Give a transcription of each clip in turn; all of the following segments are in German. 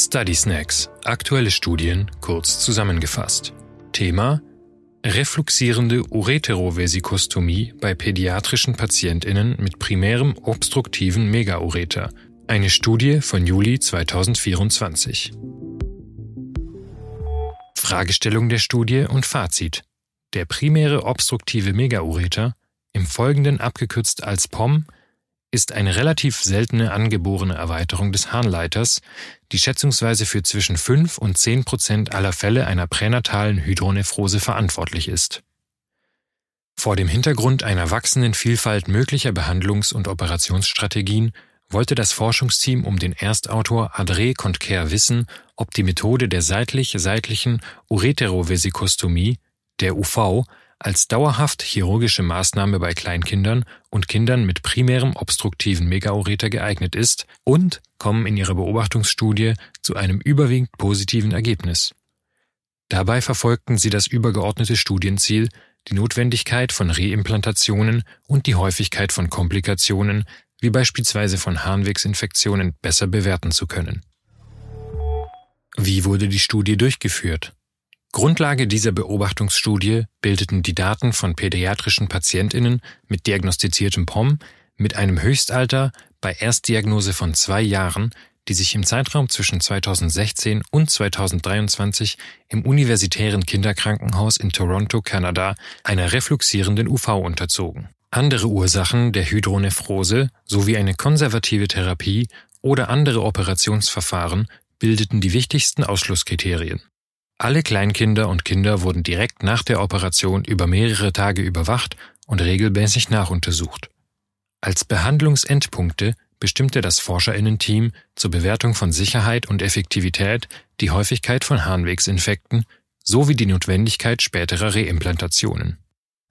Study Snacks – Aktuelle Studien kurz zusammengefasst. Thema: Refluxierende Ureterovesikostomie bei pädiatrischen PatientInnen mit primärem obstruktiven Megaureter. Eine Studie von Juli 2024. Fragestellung der Studie und Fazit. Der primäre obstruktive Megaureter, im Folgenden abgekürzt als POM, ist eine relativ seltene angeborene Erweiterung des Harnleiters, die schätzungsweise für zwischen 5 und 10% aller Fälle einer pränatalen Hydronephrose verantwortlich ist. Vor dem Hintergrund einer wachsenden Vielfalt möglicher Behandlungs- und Operationsstrategien wollte das Forschungsteam um den Erstautor André Kontker wissen, ob die Methode der seitlichen Ureterovesikostomie, der UV, als dauerhaft chirurgische Maßnahme bei Kleinkindern und Kindern mit primärem obstruktiven Megaureter geeignet ist und kommen in ihrer Beobachtungsstudie zu einem überwiegend positiven Ergebnis. Dabei verfolgten sie das übergeordnete Studienziel, die Notwendigkeit von Reimplantationen und die Häufigkeit von Komplikationen, wie beispielsweise von Harnwegsinfektionen, besser bewerten zu können. Wie wurde die Studie durchgeführt? Grundlage dieser Beobachtungsstudie bildeten die Daten von pädiatrischen PatientInnen mit diagnostiziertem POM mit einem Höchstalter bei Erstdiagnose von 2 Jahren, die sich im Zeitraum zwischen 2016 und 2023 im Universitären Kinderkrankenhaus in Toronto, Kanada, einer refluxierenden UV unterzogen. Andere Ursachen der Hydronephrose sowie eine konservative Therapie oder andere Operationsverfahren bildeten die wichtigsten Ausschlusskriterien. Alle Kleinkinder und Kinder wurden direkt nach der Operation über mehrere Tage überwacht und regelmäßig nachuntersucht. Als Behandlungsendpunkte bestimmte das ForscherInnen-Team zur Bewertung von Sicherheit und Effektivität die Häufigkeit von Harnwegsinfekten sowie die Notwendigkeit späterer Reimplantationen.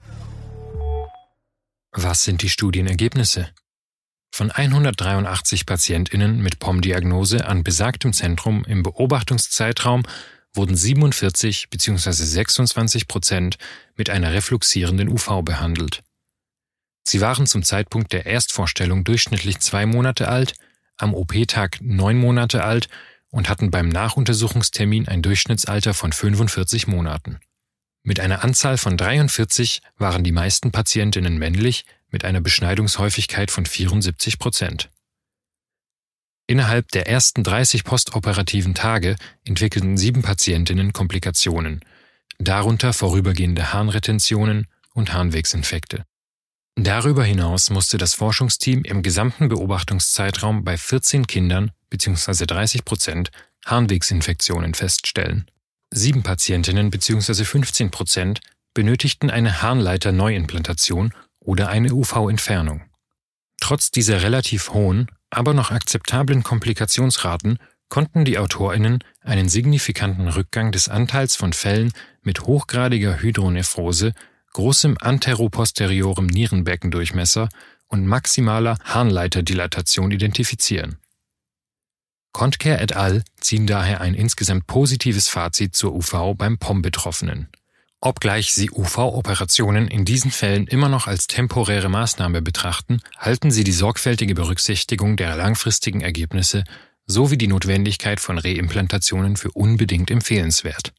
Was sind die Studienergebnisse? Von 183 PatientInnen mit POM-Diagnose an besagtem Zentrum im Beobachtungszeitraum wurden 47 bzw. 26% mit einer refluxierenden UV behandelt. Sie waren zum Zeitpunkt der Erstvorstellung durchschnittlich 2 Monate alt, am OP-Tag 9 Monate alt und hatten beim Nachuntersuchungstermin ein Durchschnittsalter von 45 Monaten. Mit einer Anzahl von 43 waren die meisten PatientInnen männlich mit einer Beschneidungshäufigkeit von 74%. Innerhalb der ersten 30 postoperativen Tage entwickelten 7 PatientInnen Komplikationen, darunter vorübergehende Harnretentionen und Harnwegsinfekte. Darüber hinaus musste das Forschungsteam im gesamten Beobachtungszeitraum bei 14 Kindern bzw. 30% Harnwegsinfektionen feststellen. 7 PatientInnen bzw. 15% benötigten eine Harnleiter-Neuimplantation oder eine UV-Entfernung. Trotz dieser relativ hohen, aber noch akzeptablen Komplikationsraten konnten die AutorInnen einen signifikanten Rückgang des Anteils von Fällen mit hochgradiger Hydronephrose, großem anteroposteriorem Nierenbeckendurchmesser und maximaler Harnleiterdilatation identifizieren. Kontker et al. Ziehen daher ein insgesamt positives Fazit zur UV beim POM-Betroffenen. Obgleich sie UV-Operationen in diesen Fällen immer noch als temporäre Maßnahme betrachten, halten sie die sorgfältige Berücksichtigung der langfristigen Ergebnisse sowie die Notwendigkeit von Reimplantationen für unbedingt empfehlenswert.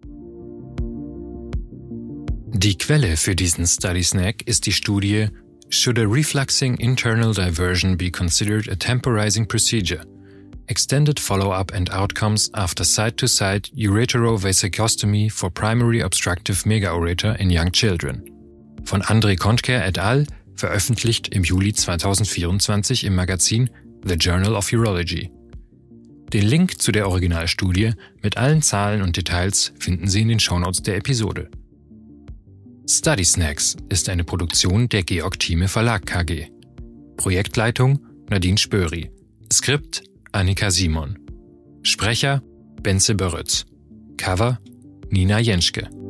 Die Quelle für diesen Study Snack ist die Studie Should a refluxing internal diversion be considered a temporizing procedure? Extended Follow-up and Outcomes after Side-to-Side Ureterovesicostomy for Primary Obstructive Megaureter in Young Children von André Kontker et al., veröffentlicht im Juli 2024 im Magazin The Journal of Urology. Den Link zu der Originalstudie mit allen Zahlen und Details finden Sie in den Shownotes der Episode. Study Snacks ist eine Produktion der Georg Thieme Verlag KG. Projektleitung Nadine Spöri. Skript Annika Simon. Sprecher Benze Börötz. Cover Nina Jenschke.